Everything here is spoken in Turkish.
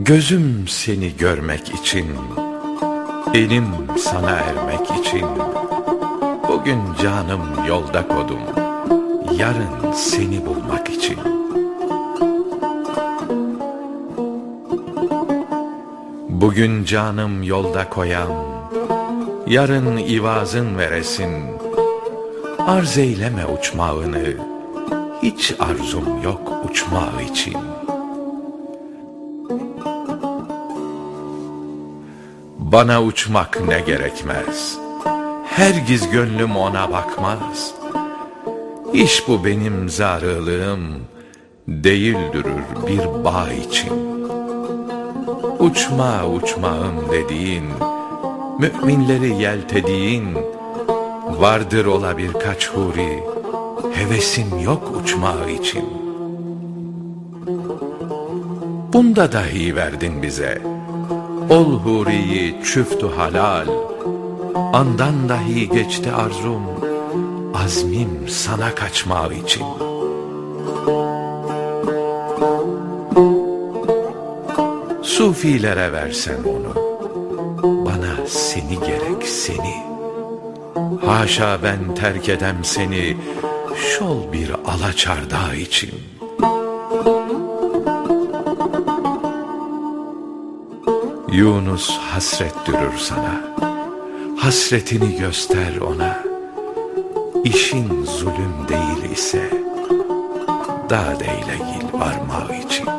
Gözüm seni görmek için, elim sana ermek için. Bugün canım yolda kodum, yarın seni bulmak için. Bugün canım yolda koyam, yarın ivazın veresin. Arz eyleme uçmağını, hiç arzum yok uçmağı için. Bana uçmak ne gerekmez, hergiz gönlüm ona bakmaz. İş bu benim zarılığım, değil durur bir bağ için. Uçma uçmağım dediğin, müminleri yeltediğin, vardır ola birkaç huri, hevesin yok uçmağı için. Bunda dahi verdin bize, ol huriyi çüftü halal. Andan dahi geçti arzum, azmim sana kaçmağı için. Sufilere versen onu, bana seni gerek seni. Haşa ben terk edem seni, şol bir alaçardağı için. Yunus hasret dürür sana, hasretini göster ona. İşin zulüm değil ise, dad eyle gil varmağı için.